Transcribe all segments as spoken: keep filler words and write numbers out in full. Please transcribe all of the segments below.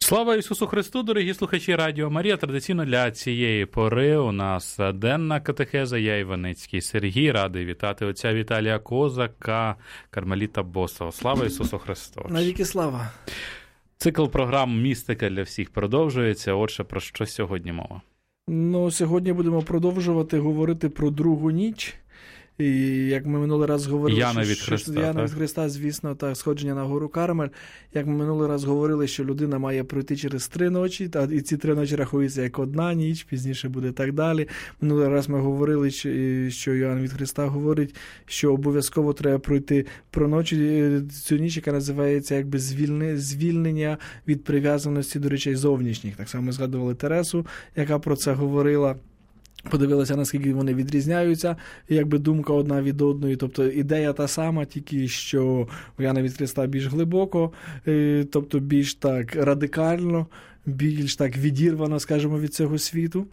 Слава Ісусу Христу, дорогі слухачі Радіо Марія. Традиційно для цієї пори у нас денна катехеза. Я Іваницький Сергій, радий вітати отця Віталія Козака, кармеліта Босого. Слава Ісусу Христу! Навіки слава! Цикл програм «Містика для всіх» продовжується. Отже, про що сьогодні мова? Ну, сьогодні будемо продовжувати говорити про другу ніч. І як ми минулий раз говорили, Яна від що, Христа, що Яна так? від Христа, звісно, так, сходження на гору Кармель. Як ми минулий раз говорили, що людина має пройти через три ночі, та, і ці три ночі рахуються як одна ніч, пізніше буде так далі. Минулий раз ми говорили, що, що Яна від Христа говорить, що обов'язково треба пройти про ночі цю ніч, яка називається якби звільни, звільнення від прив'язаності до речей зовнішніх. Так само ми згадували Тересу, яка про це говорила. Подивилися, наскільки вони відрізняються, якби думка одна від одної, тобто ідея та сама, тільки що у Яна від Христа більш глибоко, тобто більш так радикально, більш так відірвано, скажімо, від цього світу.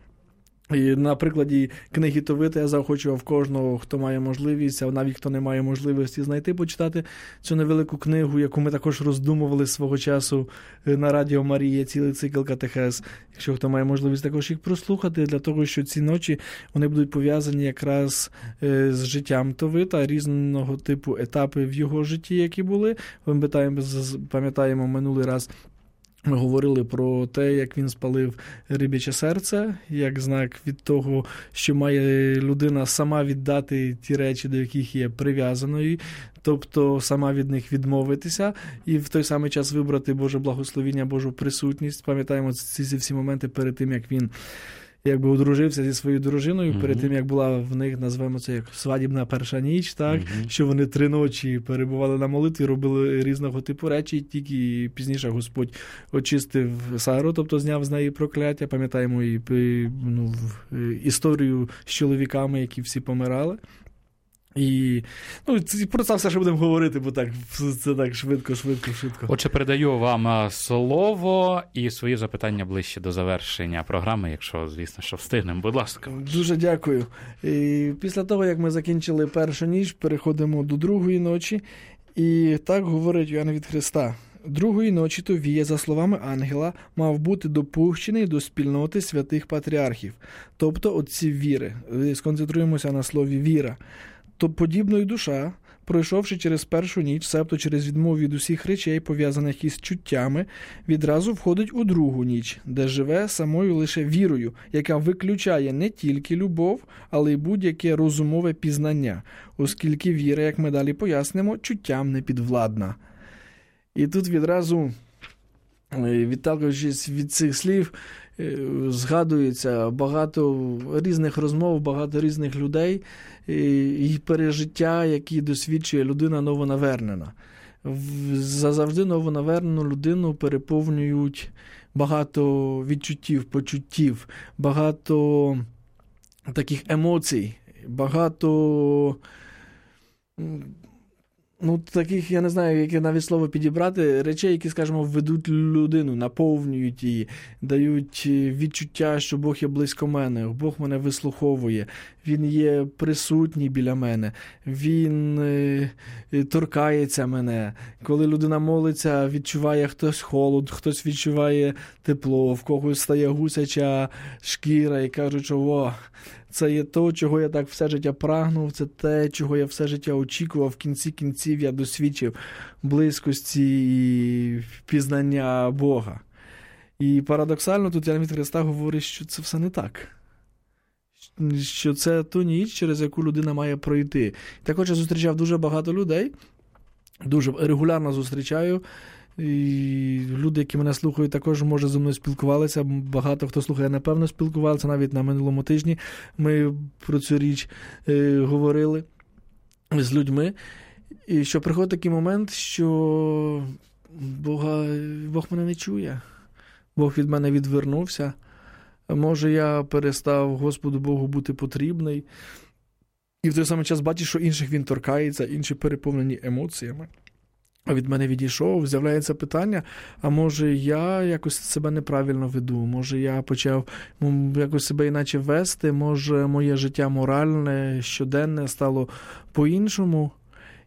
І на прикладі книги Товита я заохочував кожного, хто має можливість, а навіть хто не має можливості знайти, почитати цю невелику книгу, яку ми також роздумували свого часу на Радіо Марія, цілий цикл катехез. Якщо хто має можливість також їх прослухати, для того, що ці ночі вони будуть пов'язані якраз з життям Товита, різного типу етапи в його житті, які були. Пам'ятаємо, пам'ятаємо минулий раз, ми говорили про те, як він спалив риб'яче серце, як знак від того, що має людина сама віддати ті речі, до яких є прив'язаною, тобто сама від них відмовитися і в той самий час вибрати Боже благословіння, Божу присутність. Пам'ятаємо ці всі моменти перед тим, як він якби одружився зі своєю дружиною, mm-hmm. перед тим, як була в них, назвемо це як свадібна перша ніч, так, mm-hmm. що вони три ночі перебували на молитві, робили різного типу речі, тільки пізніше Господь очистив Сару, тобто зняв з неї прокляття. Пам'ятаємо і ну, історію з чоловіками, які всі помирали. І ну, про це все ще будемо говорити, бо так, це так швидко, швидко, швидко. Отже, передаю вам слово і свої запитання ближче до завершення програми, якщо, звісно, що встигнемо. Будь ласка. Дуже дякую. І після того, як ми закінчили першу ніч, переходимо до другої ночі. І так говорить Яна від Христа. Другої ночі Товія, за словами ангела, мав бути допущений до спільноти святих патріархів, тобто отців віри. Сконцентруємося на слові «віра». То подібно й душа, пройшовши через першу ніч, себто через відмову від усіх речей, пов'язаних із чуттями, відразу входить у другу ніч, де живе самою лише вірою, яка виключає не тільки любов, але й будь-яке розумове пізнання, оскільки віра, як ми далі пояснимо, чуттям не підвладна. І тут відразу, відталкуючись від цих слів, згадується багато різних розмов, багато різних людей і пережиття, які досвідчує людина новонавернена. Завжди новонавернену людину переповнюють багато відчуттів, почуттів, багато таких емоцій, багато ну, таких, я не знаю, яке навіть слово підібрати, речей, які, скажімо, ведуть людину, наповнюють її, дають відчуття, що Бог є близько мене, Бог мене вислуховує, Він є присутній біля мене, Він е, торкається мене. Коли людина молиться, відчуває хтось холод, хтось відчуває тепло, в когось стає гусяча шкіра і кажуть, що о, це є то, чого я так все життя прагнув, це те, чого я все життя очікував, в кінці кінців я досвідчив близькості і пізнання Бога. І парадоксально тут Яна від Христа говорить, що це все не так. Що це ту ніч, через яку людина має пройти. Також я зустрічав дуже багато людей, дуже регулярно зустрічаю, і люди, які мене слухають, також, може, зі мною спілкувалися. Багато хто слухає, напевно, спілкувалися. Навіть на минулому тижні ми про цю річ е, говорили з людьми. І що приходить такий момент, що Бога, Бог мене не чує. Бог від мене відвернувся. Може, я перестав Господу Богу бути потрібний. І в той самий час бачиш, що інших він торкається, інші переповнені емоціями. А від мене відійшов, з'являється питання, а може я якось себе неправильно веду, може я почав якось себе іначе вести, може моє життя моральне, щоденне стало по-іншому.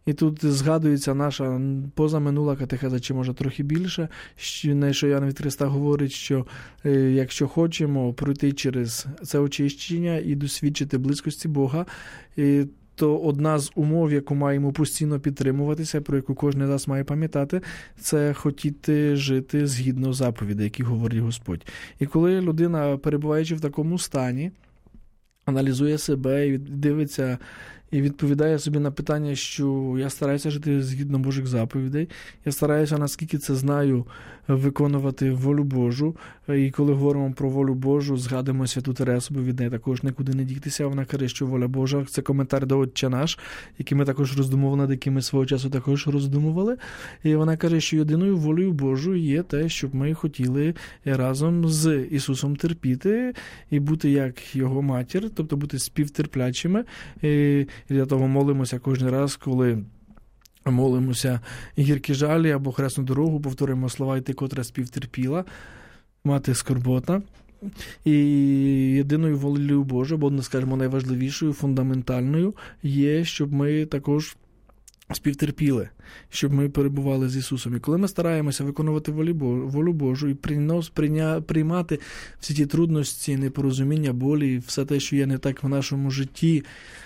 І тут згадується наша позаминула катехеза, чи може трохи більше, не що Ян від Христа говорить, що якщо хочемо пройти через це очищення і досвідчити близькості Бога, то одна з умов, яку маємо постійно підтримуватися, про яку кожен з нас має пам'ятати, це хотіти жити згідно заповідей, які говорить Господь. І коли людина, перебуваючи в такому стані, аналізує себе і дивиться, і відповідає собі на питання, що я стараюся жити згідно Божих заповідей, я стараюся, наскільки це знаю, виконувати волю Божу. І коли говоримо про волю Божу, згадуємо Святу Тересу, бо від неї також нікуди не діктися. Вона каже, що воля Божа – це коментар до Отче наш, який ми також роздумували, над яким ми свого часу також роздумували. І вона каже, що єдиною волею Божою є те, щоб ми хотіли разом з Ісусом терпіти і бути як Його матір, тобто бути співтерплячими. І для того молимося кожен раз, коли молимося гіркі жалі або хресну дорогу, повторюємо слова «І ти, котра співтерпіла», мати скорбота. І єдиною волею Божою, або, скажімо, найважливішою, фундаментальною є, щоб ми також співтерпіли, щоб ми перебували з Ісусом. І коли ми стараємося виконувати волю Божу і приймати всі ті трудності, непорозуміння, болі, все те, що є не так в нашому житті,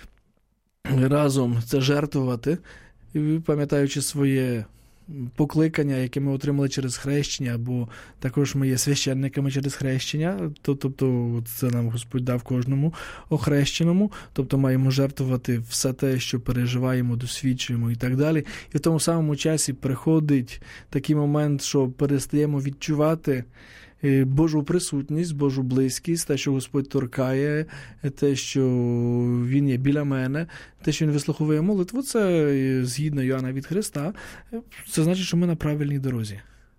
разом це жертвувати, пам'ятаючи своє покликання, яке ми отримали через хрещення, бо також ми є священниками через хрещення, тобто це нам Господь дав кожному охрещеному, тобто маємо жертвувати все те, що переживаємо, досвідчуємо і так далі. І в тому самому часі приходить такий момент, що перестаємо відчувати Божу присутність, Божу близькість, те, що Господь торкає, те, що Він є біля мене, те, що Він вислуховує молитву, це згідно Йоанна від Христа, це значить, що ми на правильній дорозі.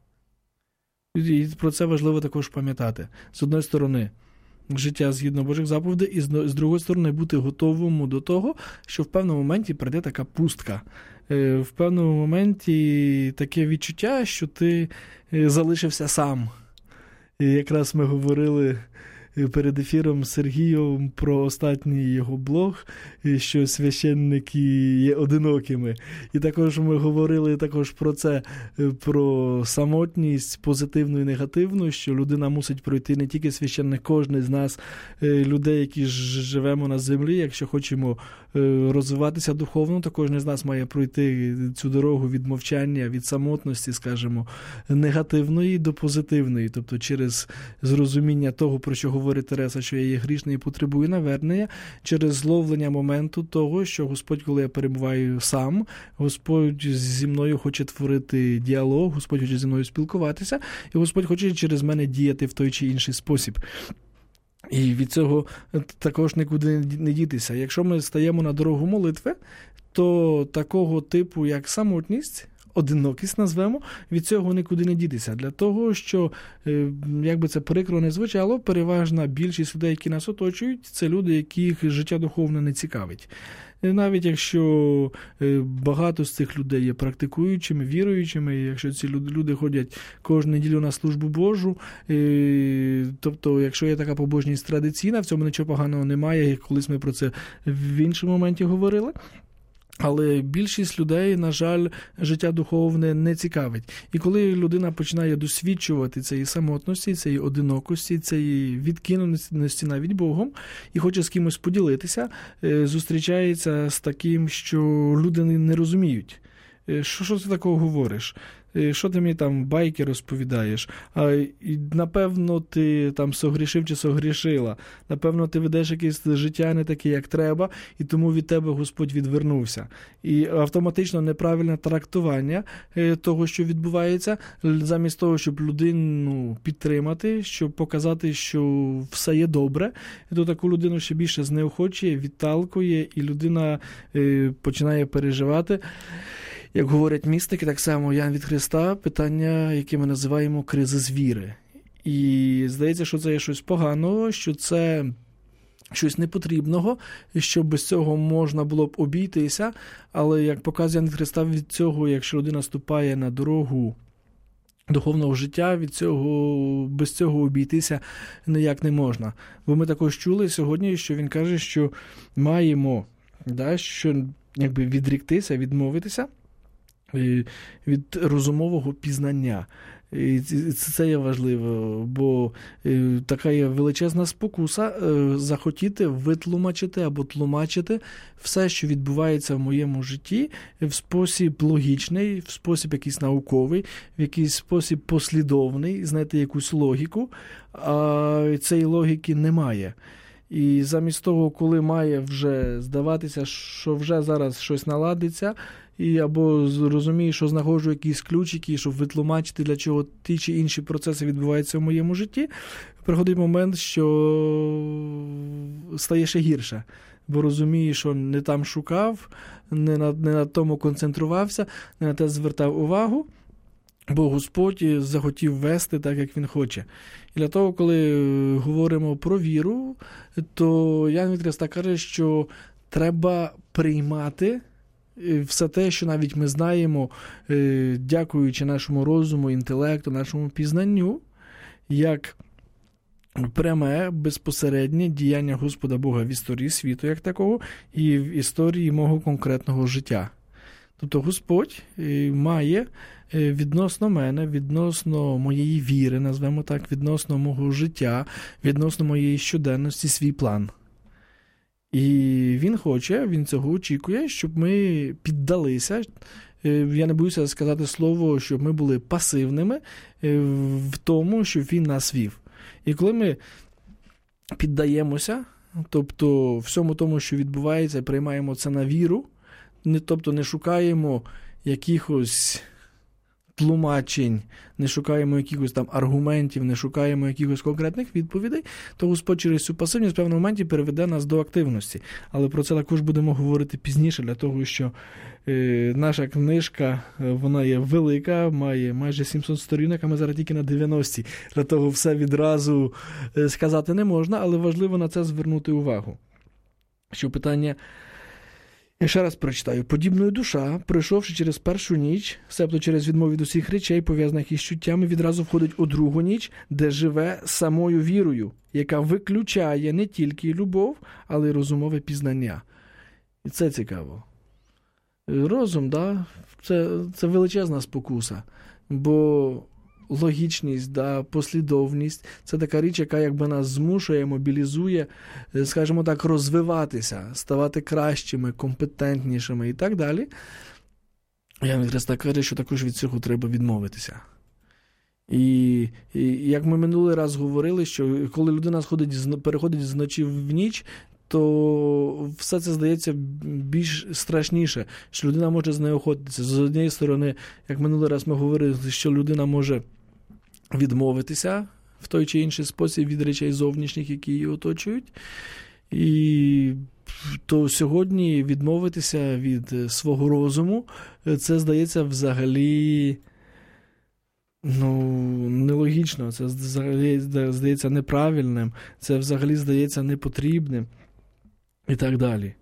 І про це важливо також пам'ятати. З одної сторони, життя згідно Божих заповідей, і з другої сторони, бути готовим до того, що в певному моменті прийде така пустка. В певному моменті таке відчуття, що ти залишився сам. І якраз ми говорили перед ефіром з Сергієм про останній його блог, що священники є одинокими. І також ми говорили також про це, про самотність позитивну і негативну, що людина мусить пройти не тільки священник, кожен з нас, людей, які живемо на землі, якщо хочемо розвиватися духовно, то кожен з нас має пройти цю дорогу від мовчання, від самотності, скажімо, негативної до позитивної, тобто через зрозуміння того, про що говорить Тереса, що я є грішний і потребую навернення, через зловлення моменту того, що Господь, коли я перебуваю сам, Господь зі мною хоче творити діалог, Господь хоче зі мною спілкуватися, і Господь хоче через мене діяти в той чи інший спосіб. І від цього також нікуди не дітися. Якщо ми стаємо на дорогу молитви, то такого типу, як самотність, одинокість назвемо, від цього нікуди не дітися. Для того, що, як би це прикро не звучало, переважна більшість людей, які нас оточують, це люди, яких життя духовне не цікавить. Навіть якщо багато з цих людей є практикуючими, віруючими, якщо ці люди ходять кожну неділю на службу Божу, тобто, якщо є така побожність традиційна, в цьому нічого поганого немає, колись ми про це в іншому моменті говорили. Але більшість людей, на жаль, життя духовне не цікавить. І коли людина починає досвідчувати цієї самотності, цієї одинокості, цієї відкиненості навіть Богом, і хоче з кимось поділитися, зустрічається з таким, що люди не розуміють. Що, що ти такого говориш? Що ти мені там байки розповідаєш? А, і, напевно, ти там согрішив чи согрішила. Напевно, ти ведеш якесь життя не таке, як треба, і тому від тебе Господь відвернувся. І автоматично неправильне трактування того, що відбувається, замість того, щоб людину підтримати, щоб показати, що все є добре, то таку людину ще більше знеохочує, відталкує, і людина починає переживати. Як говорять містики, так само Ян від Христа, питання, яке ми називаємо кризис віри. І здається, що це є щось поганого, що це щось непотрібного, що без цього можна було б обійтися, але, як показує Ян від Христа, від цього, якщо людина ступає на дорогу духовного життя, від цього, без цього обійтися ніяк не можна. Бо ми також чули сьогодні, що він каже, що маємо, да, що якби відріктися, відмовитися від розумового пізнання. І це є важливо, бо така є величезна спокуса захотіти витлумачити або тлумачити все, що відбувається в моєму житті, в спосіб логічний, в спосіб якийсь науковий, в якийсь спосіб послідовний, знайти якусь логіку, а цієї логіки немає. І замість того, коли має вже здаватися, що вже зараз щось наладиться, і або розумію, що знаходжу якісь ключики, щоб витлумачити, для чого ті чи інші процеси відбуваються в моєму житті, приходить момент, що стає ще гірше. Бо розумію, що не там шукав, не на, не на тому концентрувався, не на те звертав увагу, бо Господь захотів вести так, як Він хоче. І для того, коли говоримо про віру, то Ян від Христа каже, що треба приймати все те, що навіть ми знаємо, дякуючи нашому розуму, інтелекту, нашому пізнанню, як пряме, безпосереднє діяння Господа Бога в історії світу, як такого, і в історії мого конкретного життя. Тобто Господь має відносно мене, відносно моєї віри, назвемо так, відносно мого життя, відносно моєї щоденності свій план. І він хоче, він цього очікує, щоб ми піддалися, я не боюся сказати слово, щоб ми були пасивними в тому, щоб він нас вів. І коли ми піддаємося, тобто всьому тому, що відбувається, приймаємо це на віру, тобто не шукаємо якихось тлумачень, не шукаємо якихось там аргументів, не шукаємо якихось конкретних відповідей, то Господь через цю пасивність в певному моменті переведе нас до активності. Але про це також будемо говорити пізніше, для того, що е, наша книжка, вона є велика, має майже сімсот сторінок, а ми зараз тільки на дев'яності. Для того все відразу сказати не можна, але важливо на це звернути увагу. Що питання... Я ще раз прочитаю. «Подібною душа, пройшовши через першу ніч, себто через відмову від усіх речей, пов'язаних із чуттями, відразу входить у другу ніч, де живе самою вірою, яка виключає не тільки любов, але й розумове пізнання». І це цікаво. Розум, да? це, це величезна спокуса, бо логічність, да, послідовність – це така річ, яка якби нас змушує, мобілізує, скажімо так, розвиватися, ставати кращими, компетентнішими і так далі. Ян від Христа каже, що також від цього треба відмовитися. І, і як ми минулий раз говорили, що коли людина сходить, переходить з ночі в ніч, то все це здається більш страшніше, що людина може знеохотитися. З однієї сторони, як минулий раз ми говорили, що людина може відмовитися в той чи інший спосіб від речей зовнішніх, які її оточують. І то сьогодні відмовитися від свого розуму, це здається взагалі ну, нелогічно, це взагалі здається неправильним, це взагалі здається непотрібним і так далі.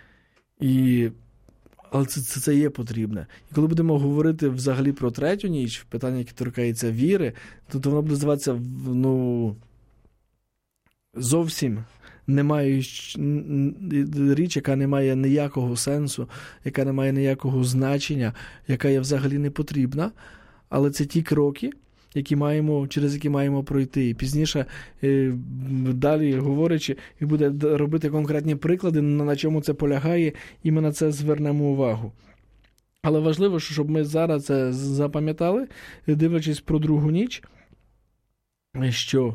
І Але це, це, це є потрібне. І коли будемо говорити взагалі про третю ніч, питання, яке торкається віри, то, то воно буде здаватися, ну, зовсім немає річ, яка не має ніякого сенсу, яка не має ніякого значення, яка є взагалі не потрібна. Але це ті кроки, які маємо, через які маємо пройти. І пізніше, далі говорячи, і буде робити конкретні приклади, на чому це полягає, і ми на це звернемо увагу. Але важливо, щоб ми зараз це запам'ятали, дивлячись про другу ніч, що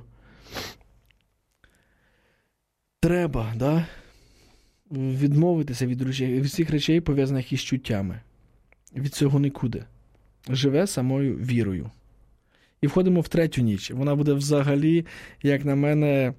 треба, да, відмовитися від, речей, від всіх речей, пов'язаних із чуттями. Від цього нікуди. Живе самою вірою. І входимо в третю ніч. Вона буде взагалі, як на мене,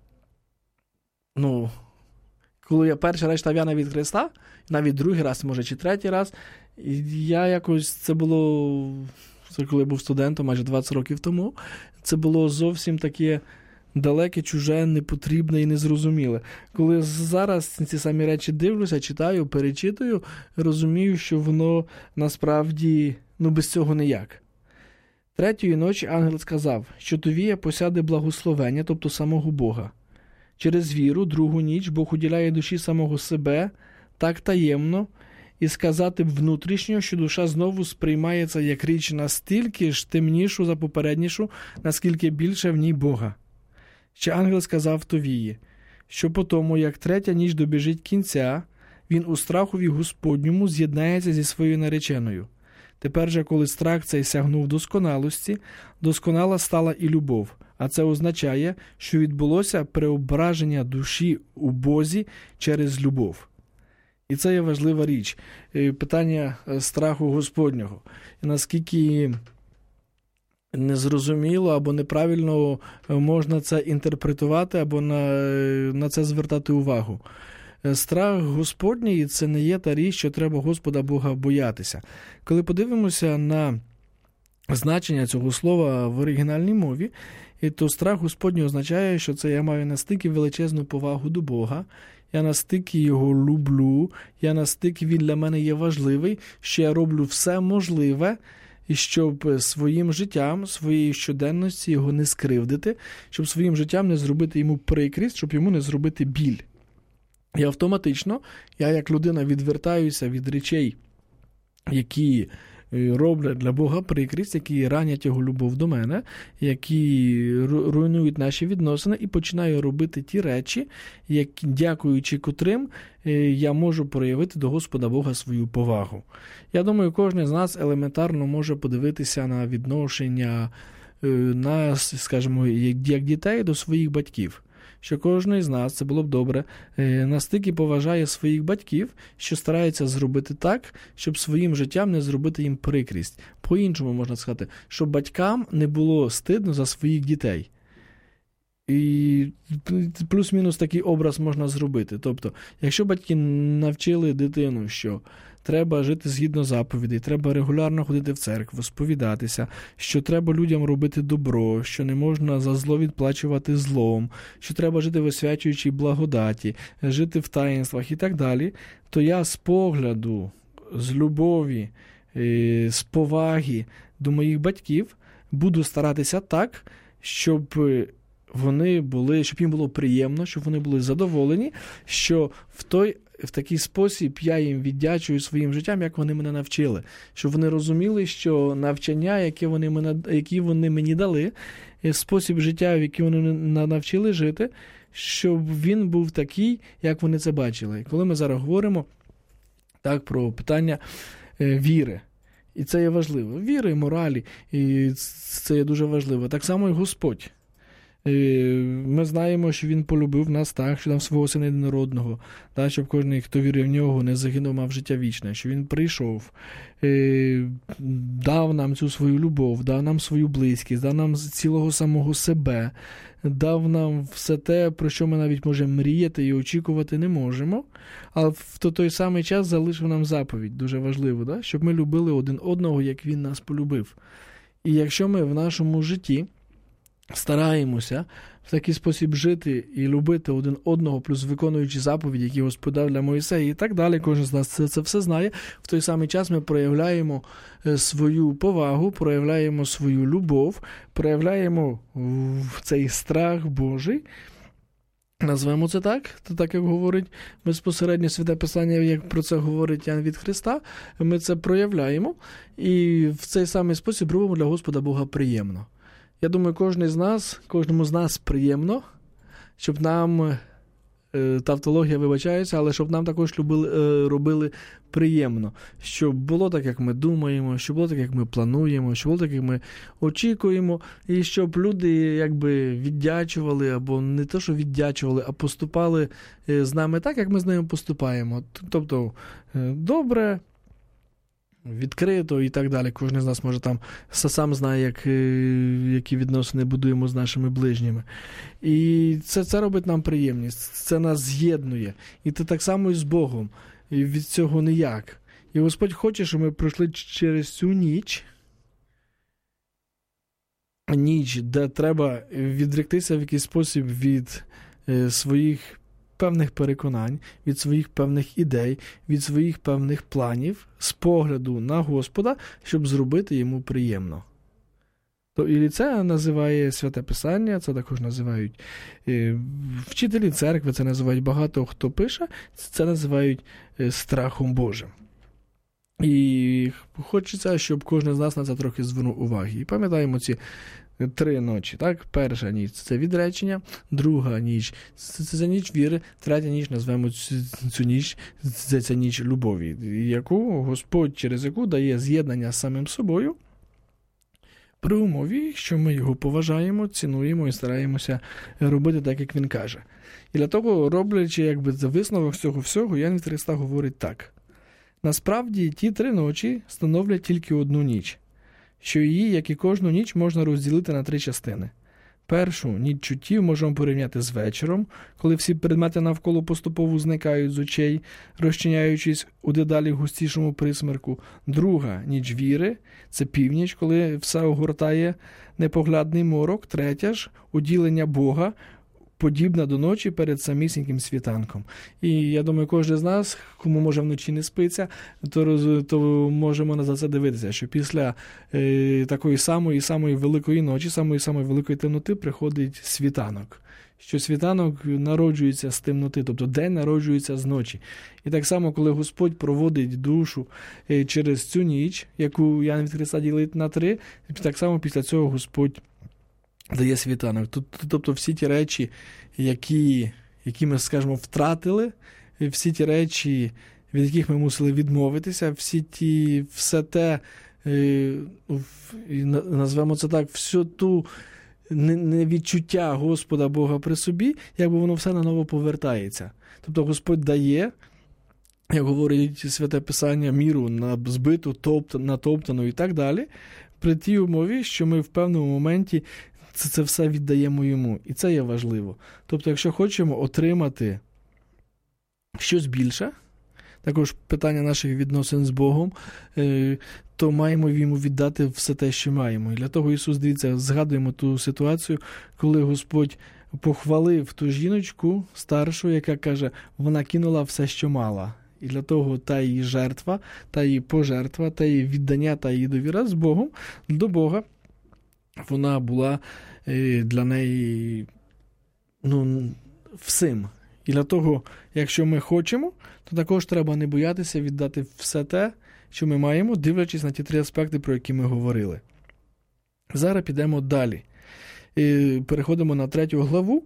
ну, коли я перший раз читав Яна від Христа, навіть другий раз, може, чи третій раз, і я якось, це було, це коли я був студентом, майже двадцять років тому, це було зовсім таке далеке, чуже, непотрібне і незрозуміле. Коли зараз ці самі речі дивлюся, читаю, перечитую, розумію, що воно насправді, ну, без цього ніяк. Третьої ночі ангел сказав, що Товія посяде благословення, тобто самого Бога. Через віру другу ніч Бог уділяє душі самого себе так таємно, і сказати б внутрішньо, що душа знову сприймається як річ настільки ж темнішу за попереднішу, наскільки більше в ній Бога. Ще ангел сказав Товії, що по тому, як третя ніч добіжить кінця, він у страхові Господньому з'єднається зі своєю нареченою. Тепер же, коли страх цей сягнув досконалості, досконала стала і любов, а це означає, що відбулося преображення душі у Бозі через любов. І це є важлива річ. Питання страху Господнього. І наскільки незрозуміло або неправильно можна це інтерпретувати, або на, на це звертати увагу. Страх Господній – це не є та річ, що треба Господа Бога боятися. Коли подивимося на значення цього слова в оригінальній мові, то страх Господній означає, що це я маю настільки величезну повагу до Бога, я настільки його люблю, я настільки він для мене є важливий, що я роблю все можливе, і щоб своїм життям, своєю щоденності його не скривдити, щоб своїм життям не зробити йому прикрість, щоб йому не зробити біль. І автоматично я як людина відвертаюся від речей, які роблять для Бога прикрість, які ранять його любов до мене, які руйнують наші відносини, і починаю робити ті речі, які, дякуючи котрим я можу проявити до Господа Бога свою повагу. Я думаю, кожен з нас елементарно може подивитися на відношення нас, скажімо, як дітей до своїх батьків. Що кожен з нас, це було б добре, настільки поважає своїх батьків, що старається зробити так, щоб своїм життям не зробити їм прикрість. По-іншому можна сказати, щоб батькам не було стидно за своїх дітей. І плюс-мінус такий образ можна зробити. Тобто, якщо батьки навчили дитину, що треба жити згідно заповідей, треба регулярно ходити в церкву, сповідатися, що треба людям робити добро, що не можна за зло відплачувати злом, що треба жити в освячуючій благодаті, жити в таїнствах і так далі, то я з погляду, з любові, з поваги до моїх батьків буду старатися так, щоб вони були, щоб їм було приємно, щоб вони були задоволені, що в той в такий спосіб я їм віддячую своїм життям, як вони мене навчили. Щоб вони розуміли, що навчання, яке вони мене, які вони мені дали, спосіб життя, в який вони навчили жити, щоб він був такий, як вони це бачили. І коли ми зараз говоримо так, про питання віри, і це є важливо. Віри, моралі, і це є дуже важливо. Так само і Господь. Ми знаємо, що Він полюбив нас так, що дав свого Сина єдинородного, так, щоб кожен, хто вірив в Нього, не загинув, мав життя вічне, що Він прийшов, дав нам цю свою любов, дав нам свою близькість, дав нам цілого самого себе, дав нам все те, про що ми навіть можемо мріяти і очікувати не можемо, але в той самий час залишив нам заповідь, дуже важливо, так, щоб ми любили один одного, як Він нас полюбив. І якщо ми в нашому житті стараємося в такий спосіб жити і любити один одного, плюс виконуючи заповіді, які Господь дав для Мойсея і так далі, кожен з нас це, це все знає, в той самий час ми проявляємо свою повагу, проявляємо свою любов, проявляємо цей страх Божий, назвемо це так, це так, як говорить безпосередньо Святе Писання, як про це говорить Ян від Христа, ми це проявляємо і в цей самий спосіб робимо для Господа Бога приємно. Я думаю, кожен з нас, кожному з нас приємно, щоб нам, тавтологія вибачається, але щоб нам також любили, робили приємно. Щоб було так, як ми думаємо, щоб було так, як ми плануємо, щоб було так, як ми очікуємо, і щоб люди якби віддячували, або не те, що віддячували, а поступали з нами так, як ми з ними поступаємо. Тобто, добре, відкрито і так далі. Кожен з нас може там сам знає, як, які відносини будуємо з нашими ближніми. І це, це робить нам приємність, це нас з'єднує. І це так само і з Богом. І від цього ніяк. І Господь хоче, щоб ми пройшли через цю ніч, ніч, де треба відректися в якийсь спосіб від своїх певних переконань, від своїх певних ідей, від своїх певних планів, з погляду на Господа, щоб зробити йому приємно. То і це називає Святе Писання, це також називають е, вчителі церкви, це називають багато хто пише, це називають е, страхом Божим. І хочеться, щоб кожен з нас на це трохи звернув уваги. І пам'ятаємо ці три ночі, так? Перша ніч – це відречення, друга ніч – це ніч віри, третя ніч, назвемо цю ніч, це, це ніч любові, яку Господь, через яку дає з'єднання з самим собою, при умові, що ми його поважаємо, цінуємо і стараємося робити так, як він каже. І для того, роблячи якби висновок цього всього, Іоанн від Христа говорить так. Насправді, ті три ночі становлять тільки одну ніч, що її, як і кожну ніч, можна розділити на три частини. Першу ніч чуттів можемо порівняти з вечором, коли всі предмети навколо поступово зникають з очей, розчиняючись у дедалі густішому присмерку. Друга ніч віри – це північ, коли все огортає непоглядний морок. Третя ж – уділення Бога, подібна до ночі перед самісіньким світанком. І я думаю, кожен з нас, кому може вночі не спиться, то, то можемо на це дивитися, що після е, такої самої, самої великої ночі, самої самої великої темноти приходить світанок. Що світанок народжується з темноти, тобто день народжується з ночі. І так само, коли Господь проводить душу е, через цю ніч, яку Іоанн від Христа ділить на три, так само після цього Господь дає світанок. Тобто всі ті речі, які, які ми, скажімо, втратили, всі ті речі, від яких ми мусили відмовитися, всі ті, все те, назвемо це так, всю ту невідчуття Господа Бога при собі, якби воно все наново повертається. Тобто Господь дає, як говорить Святе Писання, міру на збиту, топтану, натоптану і так далі, при тій умові, що ми в певному моменті Це, це все віддаємо йому. І це є важливо. Тобто, якщо хочемо отримати щось більше, також питання наших відносин з Богом, то маємо йому віддати все те, що маємо. І для того Ісус, дивіться, згадуємо ту ситуацію, коли Господь похвалив ту жіночку старшу, яка каже, вона кинула все, що мала. І для того та її жертва, та її пожертва, та її віддання, та її довіра з Богом, до Бога, вона була для неї ну, всім. І для того, якщо ми хочемо, то також треба не боятися віддати все те, що ми маємо, дивлячись на ті три аспекти, про які ми говорили. Зараз підемо далі. І переходимо на третю главу.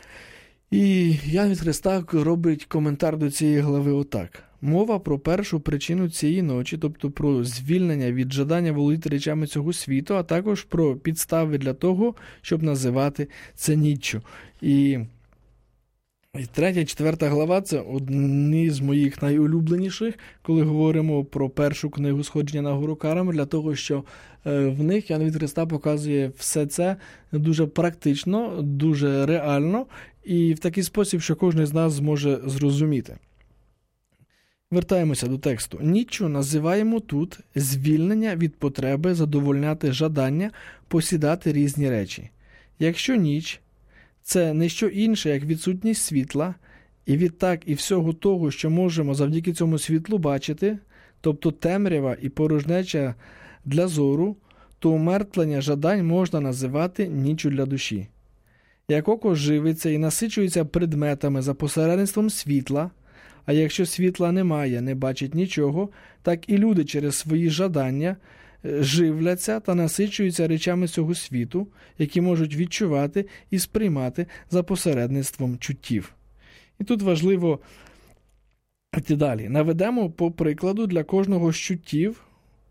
І Іоанн від Христа робить коментар до цієї глави отак. Мова про першу причину цієї ночі, тобто про звільнення від жадання володіти речами цього світу, а також про підстави для того, щоб називати це ніччю. І третя і четверта глава – це одні з моїх найулюбленіших, коли говоримо про першу книгу «Сходження на гору Кармель», для того, що в них Іоанн від Христа показує все це дуже практично, дуже реально і в такий спосіб, що кожен з нас зможе зрозуміти. Вертаємося до тексту. Ніччю називаємо тут звільнення від потреби задовольняти жадання посідати різні речі. Якщо ніч – це не що інше, як відсутність світла, і відтак і всього того, що можемо завдяки цьому світлу бачити, тобто темрява і порожнеча для зору, то умертвлення жадань можна називати ніччю для душі. Як око живиться і насичується предметами за посередництвом світла, а якщо світла немає, не бачить нічого, так і люди через свої жадання живляться та насичуються речами цього світу, які можуть відчувати і сприймати за посередництвом чуттів. І тут важливо йти далі. Наведемо по прикладу для кожного з чуттів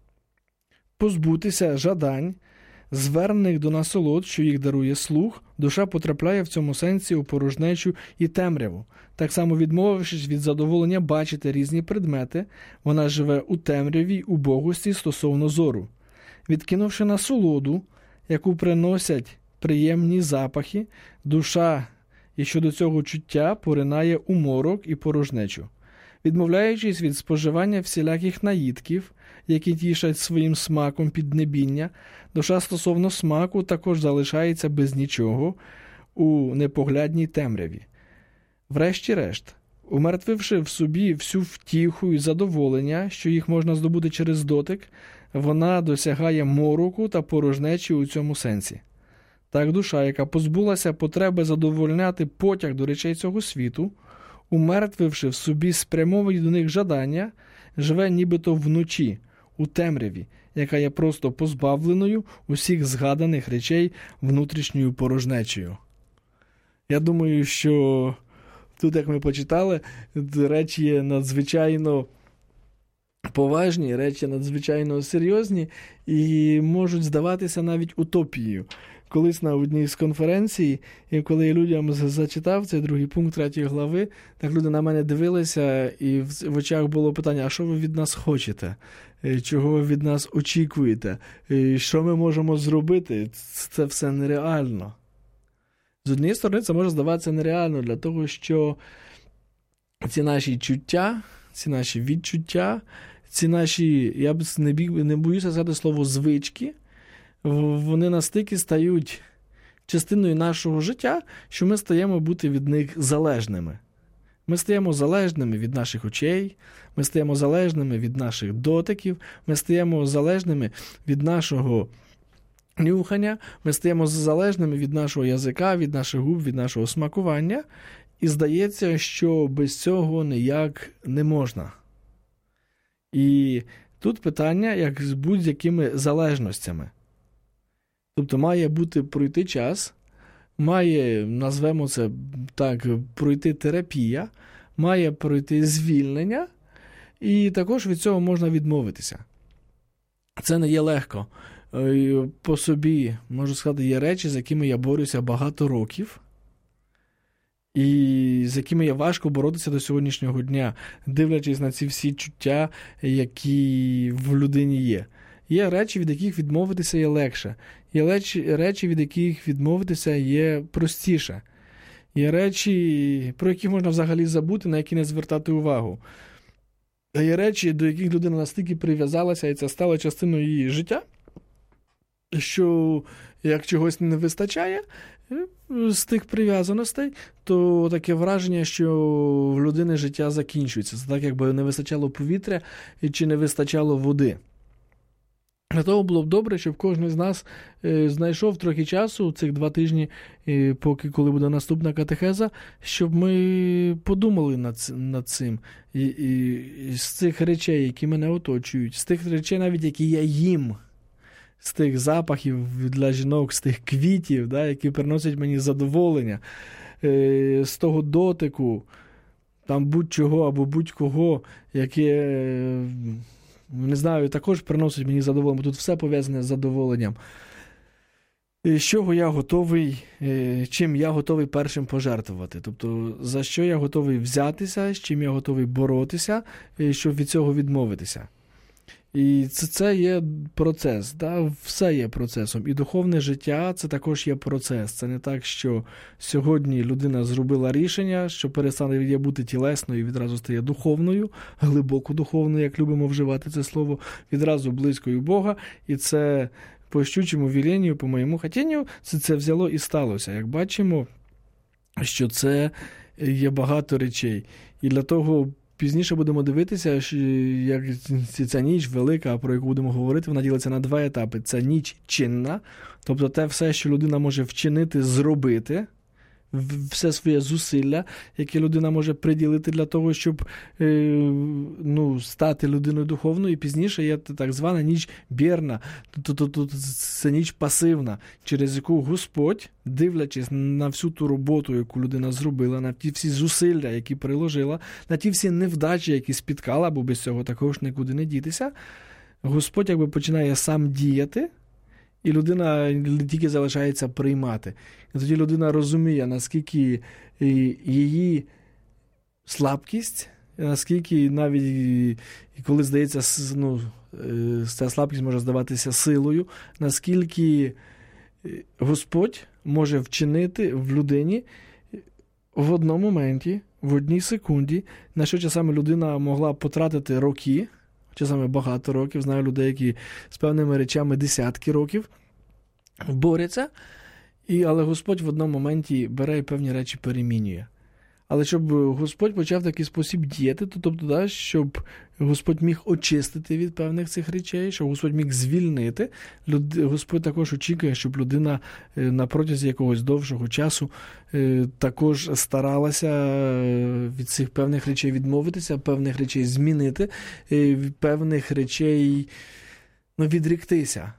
позбутися жадань, звернених до насолод, що їх дарує слух, душа потрапляє в цьому сенсі у порожнечу і темряву. Так само, відмовившись від задоволення бачити різні предмети, вона живе у темряві й убогості стосовно зору. Відкинувши насолоду, яку приносять приємні запахи, душа і щодо цього чуття поринає у морок і порожнечу. Відмовляючись від споживання всіляких наїдків, які тішать своїм смаком піднебіння, душа стосовно смаку також залишається без нічого у непоглядній темряві. Врешті-решт, умертвивши в собі всю втіху і задоволення, що їх можна здобути через дотик, вона досягає мороку та порожнечі у цьому сенсі. Так душа, яка позбулася потреби задовольняти потяг до речей цього світу, умертвивши в собі спрямовані до них жадання, живе нібито вночі, у темряві, яка є просто позбавленою усіх згаданих речей внутрішньою порожнечею. Я думаю, що тут, як ми почитали, речі є надзвичайно поважні, речі надзвичайно серйозні і можуть здаватися навіть утопією. Колись на одній з конференцій, і коли я людям зачитав цей другий пункт третьої глави, так люди на мене дивилися, і в очах було питання, а що ви від нас хочете? Чого ви від нас очікуєте? Що ми можемо зробити? Це все нереально. З однієї сторони, це може здаватися нереально для того, що ці наші чуття, ці наші відчуття, ці наші, я б не, біг, не боюся сказати слово звички, вони настільки стають частиною нашого життя, що ми стаємо бути від них залежними. Ми стаємо залежними від наших очей, ми стаємо залежними від наших дотиків, ми стаємо залежними від нашого нюхання, ми стаємо залежними від нашого язика, від наших губ, від нашого смакування. І здається, що без цього ніяк не можна. І тут питання, як з будь-якими залежностями. Тобто має бути пройти час, має, назвемо це так, пройти терапія, має пройти звільнення, і також від цього можна відмовитися. Це не є легко. По собі, можу сказати, є речі, з якими я борюся багато років, і з якими є важко боротися до сьогоднішнього дня, дивлячись на ці всі чуття, які в людині є. Є речі, від яких відмовитися є легше. Є речі, речі, від яких відмовитися є простіше. Є речі, про які можна взагалі забути, на які не звертати увагу. Є речі, до яких людина настільки прив'язалася, і це стало частиною її життя, що як чогось не вистачає з тих прив'язаностей, то таке враження, що в людини життя закінчується. Це так, якби не вистачало повітря чи не вистачало води. Для того було б добре, щоб кожен з нас е, знайшов трохи часу, цих два тижні, е, поки коли буде наступна катехеза, щоб ми подумали над, над цим. І, і, і з цих речей, які мене оточують, з тих речей навіть, які я їм, з тих запахів для жінок, з тих квітів, да, які приносять мені задоволення, е, з того дотику, там будь-чого або будь-кого, яке... Е, не знаю, також приносить мені задоволення, бо тут все пов'язане з задоволенням. З чого я готовий, чим я готовий першим пожертвувати. Тобто, за що я готовий взятися, з чим я готовий боротися, щоб від цього відмовитися. І це, це є процес, да? Все є процесом. І духовне життя – це також є процес. Це не так, що сьогодні людина зробила рішення, що перестане бути тілесною і відразу стає духовною, глибоко духовною, як любимо вживати це слово, відразу близькою Бога. І це по щучому віленню, по моєму хотінню, це, це взяло і сталося. Як бачимо, що це є багато речей. І для того пізніше будемо дивитися, як ця ніч велика, про яку будемо говорити, вона ділиться на два етапи. Це ніч чинна, тобто те все, що людина може вчинити, зробити, все своє зусилля, яке людина може приділити для того, щоб е, ну, стати людиною духовною. І пізніше є так звана ніч бірна, тобто це ніч пасивна, через яку Господь, дивлячись на всю ту роботу, яку людина зробила, на ті всі зусилля, які приложила, на ті всі невдачі, які спіткала, бо без цього також нікуди не дітися, Господь якби починає сам діяти, і людина тільки залишається приймати. І тоді людина розуміє, наскільки її слабкість, наскільки навіть, коли здається, ну, ця слабкість може здаватися силою, наскільки Господь може вчинити в людині в одному моменті, в одній секунді, на що часами людина могла потратити роки, часами багато років, знаю людей, які з певними речами десятки років борються, і, але Господь в одному моменті бере і певні речі перемінює. Але щоб Господь почав такий спосіб діяти, то, тобто, да, щоб Господь міг очистити від певних цих речей, щоб Господь міг звільнити, люд... Господь також очікує, щоб людина на протязі якогось довшого часу також старалася від цих певних речей відмовитися, певних речей змінити, від певних речей, ну, відріктися.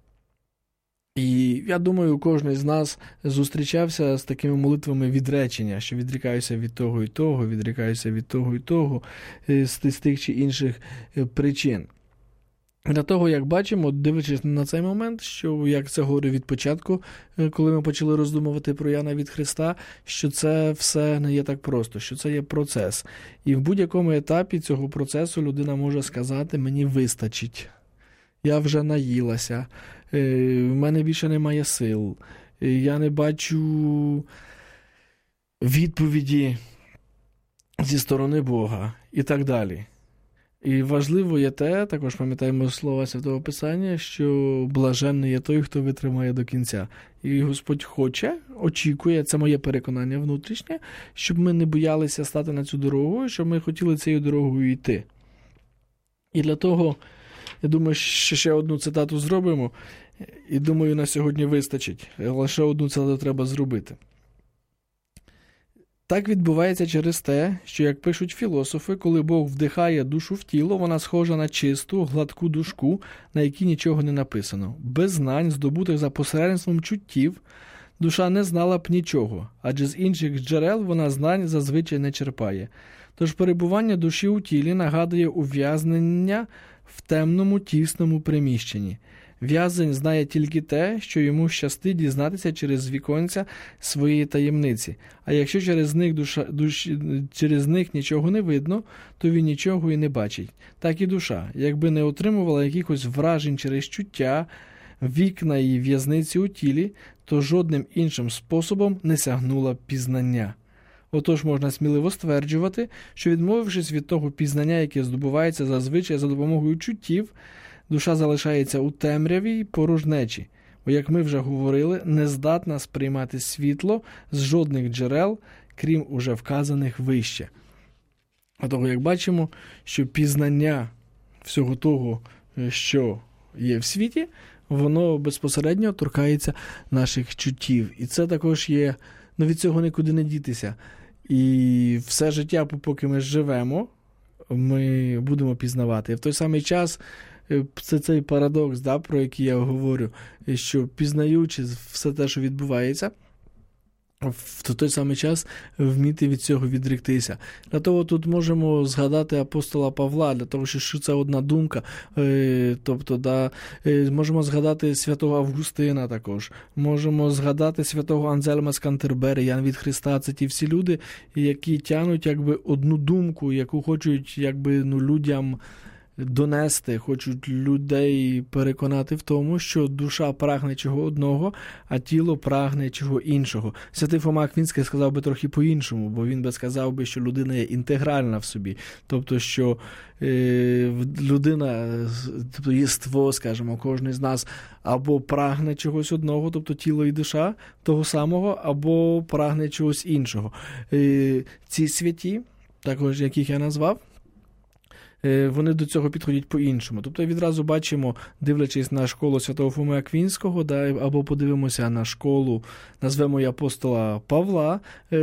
І я думаю, кожен з нас зустрічався з такими молитвами відречення, що відрікаюся від того і того, відрікаюся від того і того, з тих чи інших причин. Для того, як бачимо, дивлячись на цей момент, що, як це говорю від початку, коли ми почали роздумувати про Яна від Христа, що це все не є так просто, що це є процес. І в будь-якому етапі цього процесу людина може сказати: мені вистачить, я вже наїлася, в мене більше немає сил, я не бачу відповіді зі сторони Бога і так далі. І важливо є те, також пам'ятаємо слова Святого Писання, що блаженний є той, хто витримає до кінця. І Господь хоче, очікує, це моє переконання внутрішнє, щоб ми не боялися стати на цю дорогу, щоб ми хотіли цією дорогою йти. І для того, я думаю, що ще одну цитату зробимо, і думаю, на сьогодні вистачить. Лише одну цитату треба зробити. Так відбувається через те, що, як пишуть філософи, коли Бог вдихає душу в тіло, вона схожа на чисту, гладку дужку, на якій нічого не написано. Без знань, здобутих за посередництвом чуттів, душа не знала б нічого, адже з інших джерел вона знань зазвичай не черпає. Тож перебування душі у тілі нагадує ув'язнення в темному, тісному приміщенні. В'язень знає тільки те, що йому щастить дізнатися через віконця своєї таємниці. А якщо через них, душа, душ, через них нічого не видно, то він нічого і не бачить. Так і душа, якби не отримувала якихось вражень через чуття, вікна і в'язниці у тілі, то жодним іншим способом не сягнула пізнання. Отож, можна сміливо стверджувати, що, відмовившись від того пізнання, яке здобувається зазвичай за допомогою чуттів, душа залишається у темряві й порожнечі, бо, як ми вже говорили, не здатна сприймати світло з жодних джерел, крім уже вказаних вище. А того, як бачимо, що пізнання всього того, що є в світі, воно безпосередньо торкається наших чуттів. І це також є, ну, від цього нікуди не дітися. І все життя, поки ми живемо, ми будемо пізнавати. І в той самий час це цей парадокс, да, про який я говорю, що, пізнаючи все те, що відбувається, в той самий час вміти від цього відріктися. Для того тут можемо згадати апостола Павла, для того, що це одна думка, тобто, да, можемо згадати святого Августина також, можемо згадати святого Анзельма з Кантербері, Ян від Христа. Це ті всі люди, які тягнуть якби одну думку, яку хочуть якби, ну, людям донести, хочуть людей переконати в тому, що душа прагне чого одного, а тіло прагне чого іншого. Святий Фома Аквінський сказав би трохи по-іншому, бо він би сказав би, що людина є інтегральна в собі. Тобто, що е, людина, тобто єство, скажімо, кожен з нас або прагне чогось одного, тобто тіло і душа того самого, або прагне чогось іншого. Е, ці святі, також яких я назвав, вони до цього підходять по-іншому. Тобто відразу бачимо, дивлячись на школу святого Фоми Аквінського, да, або подивимося на школу, назвемо її апостола Павла,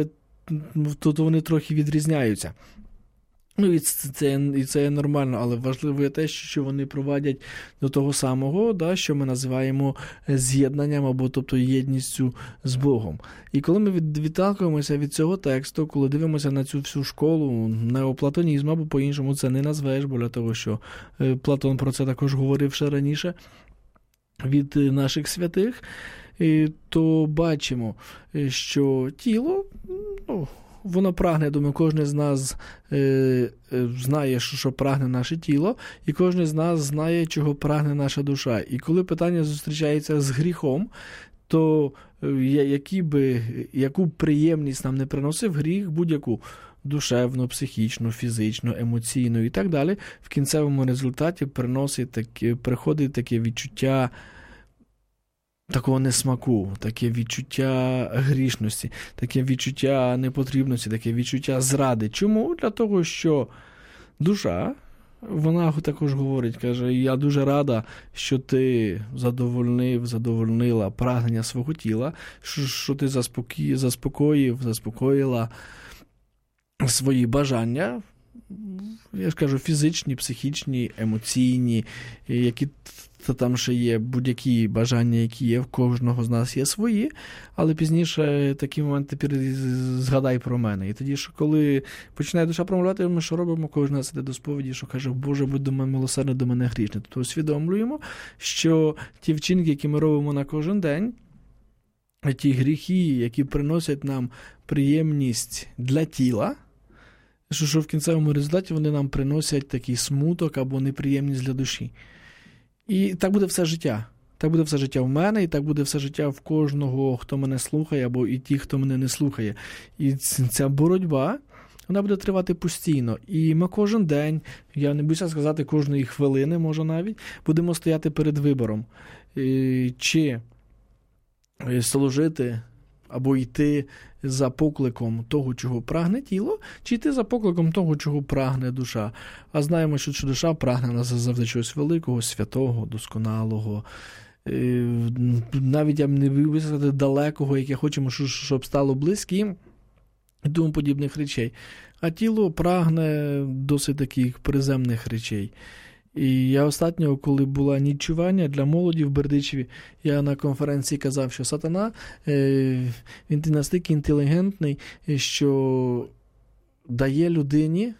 то вони трохи відрізняються. Ну, і це, і це є нормально, але важливо є те, що вони провадять до того самого, да, що ми називаємо з'єднанням, або тобто єдністю з Богом. І коли ми відталкуємося від цього тексту, коли дивимося на цю всю школу неоплатонізму, або по-іншому це не назвеш, бо для того, що Платон про це також говорив ще раніше від наших святих, то бачимо, що тіло, ну, воно прагне, я думаю, кожен з нас е, е, знає, що, що прагне наше тіло, і кожен з нас знає, чого прагне наша душа. І коли питання зустрічається з гріхом, то е, які би, яку б приємність нам не приносив гріх, будь-яку душевну, психічну, фізичну, емоційну і так далі, в кінцевому результаті приносить таке, приходить таке відчуття такого несмаку, таке відчуття грішності, таке відчуття непотрібності, таке відчуття зради. Чому? Для того, що душа, вона також говорить, каже, я дуже рада, що ти задовольнив, задовольнила прагнення свого тіла, що, що ти заспокоїв, заспокоїв, заспокоїла свої бажання, я ж кажу, фізичні, психічні, емоційні, які там ще є, будь-які бажання, які є, в кожного з нас є свої, але пізніше такі моменти згадай про мене. І тоді, що коли починає душа промовляти, ми що робимо? Кожен нас іде до сповіді, що каже, Боже, будь до мене милосердний, до мене грішний. Тобто усвідомлюємо, що ті вчинки, які ми робимо на кожен день, ті гріхи, які приносять нам приємність для тіла, що, що в кінцевому результаті вони нам приносять такий смуток або неприємність для душі. І так буде все життя. Так буде все життя в мене, і так буде все життя в кожного, хто мене слухає, або і ті, хто мене не слухає. І ця боротьба, вона буде тривати постійно. І ми кожен день, я не боюся сказати, кожної хвилини, може навіть, будемо стояти перед вибором. Чи служити або йти за покликом того, чого прагне тіло, чи йти за покликом того, чого прагне душа. А знаємо, що душа прагне нас завжди чогось великого, святого, досконалого, навіть я б не буду сказати далекого, яке хочемо, щоб стало близьким, і тому подібних речей. А тіло прагне досить таких приземних речей. І я останнього, коли була нічування для молоді в Бердичеві, я на конференції казав, що сатана, він настільки інтелігентний, що дає людині,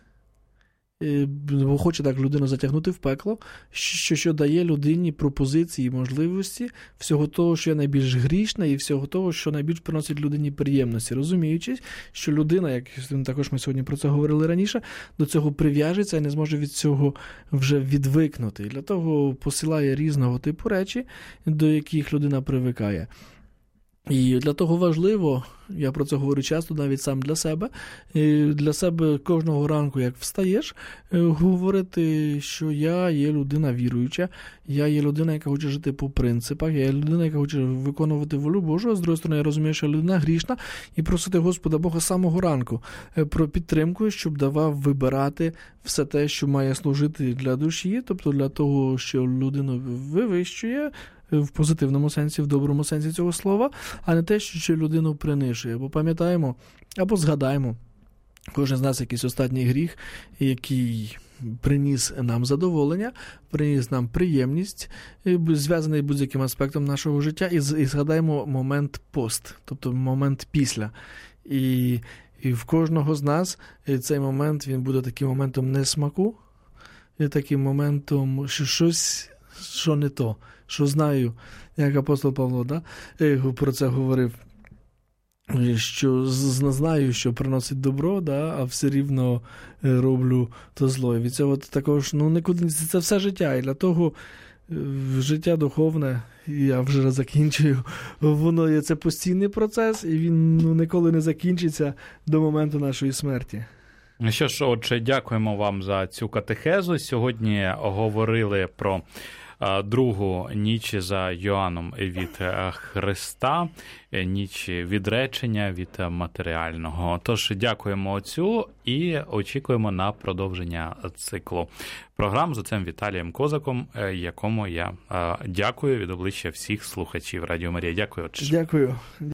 бо хоче так людину затягнути в пекло, що, що дає людині пропозиції і можливості всього того, що є найбільш грішне, і всього того, що найбільш приносить людині приємності, розуміючи, що людина, як також ми сьогодні про це говорили раніше, до цього прив'яжеться і не зможе від цього вже відвикнути. І для того посилає різного типу речі, до яких людина привикає. І для того важливо, я про це говорю часто, навіть сам для себе, для себе кожного ранку, як встаєш, говорити, що я є людина віруюча, я є людина, яка хоче жити по принципах, я є людина, яка хоче виконувати волю Божу, а з другої сторони, я розумію, що я людина грішна, і просити Господа Бога з самого ранку про підтримку, щоб давав вибирати все те, що має служити для душі, тобто для того, що людину вивищує, в позитивному сенсі, в доброму сенсі цього слова, а не те, що людину принижує. Бо пам'ятаємо, або згадаємо, кожен з нас якийсь останній гріх, який приніс нам задоволення, приніс нам приємність, зв'язаний будь-яким аспектом нашого життя, і згадаємо момент пост, тобто момент після. І, і в кожного з нас цей момент, він буде таким моментом несмаку, і таким моментом, що щось, що не то, що знаю, як апостол Павло, да, про це говорив, що знаю, що приносить добро, да, а все рівно роблю то зло. І від цього також, ну, нікуди, це все життя. І для того життя духовне, я вже закінчую, воно є, це постійний процес, і він, ну, ніколи не закінчиться до моменту нашої смерті. Що ж, отже, дякуємо вам за цю катехезу. Сьогодні говорили про другу ніч за Йоанном від Христа, ніч відречення від матеріального. Тож дякуємо отцю і очікуємо на продовження циклу програм з отцем Віталієм Козаком, якому я дякую від обличчя всіх слухачів Радіо Марія. Дякую, отче. Дякую.